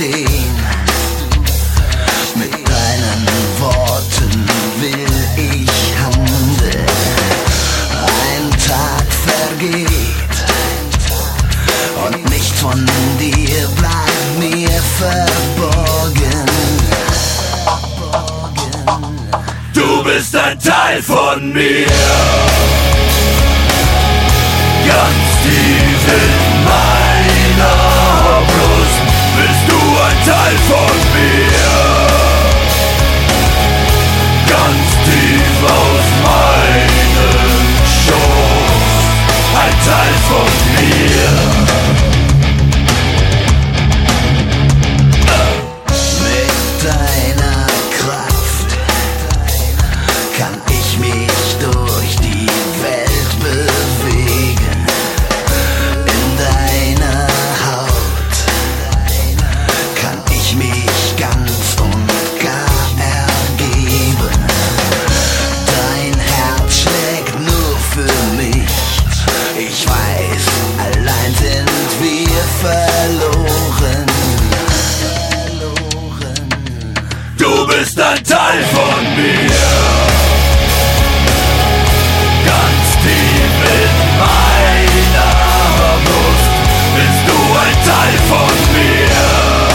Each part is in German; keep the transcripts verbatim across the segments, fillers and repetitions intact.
verstehen. Mit deinen Worten will ich handeln. Ein Tag vergeht und nichts von dir bleibt mir verborgen. Du bist ein Teil von mir, ganz tief in meiner Brust bist du ein Teil von mir, ganz tief aus meinem Schoß, ein Teil von mir. Mit deiner Kraft kann ich mich durch die Welt bewegen. In deiner Haut kann ich mich ganz und gar ergeben. Dein Herz schlägt nur für mich. Ich weiß, allein sind wir verloren. Du bist ein Teil von mir, ganz tief in meiner Brust bist du ein Teil von mir,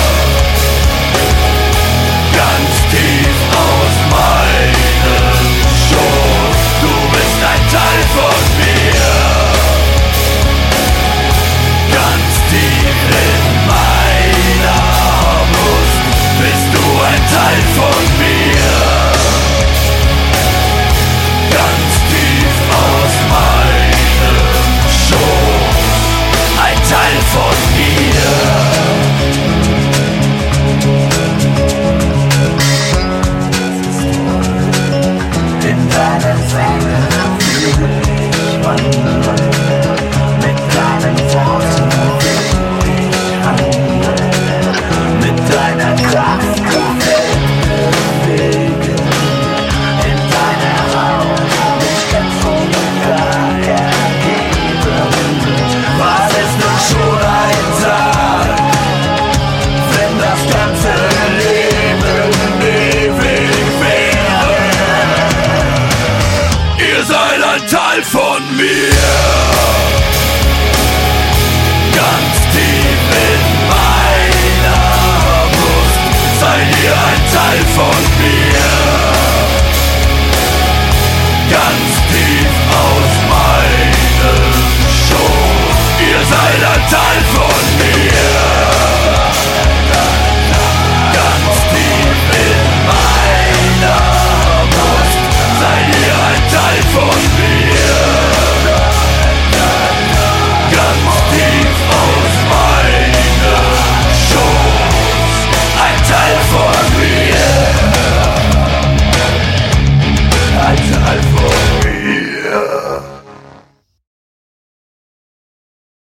ganz tief aus meinem Schoß. Du bist ein Teil von mir, ganz tief in meiner Brust bist du ein Teil von mir, ganz tief aus meinem Schoß, ein Teil von mir. In deinen Fängen will ich wandern, mit deinen Worten will ich handeln, mit deiner Kraft die Welt bewegen, in deiner Haut mich ganz und gar ergeben. Was ist nun schon ein Tag, wenn das ganze Leben ewig wäre? Ihr seid ein Teil von mir, ganz tief in meiner Brust seid ihr ein Teil von mir, ganz tief aus meinem Schoß. Ihr seid ein Teil von mir.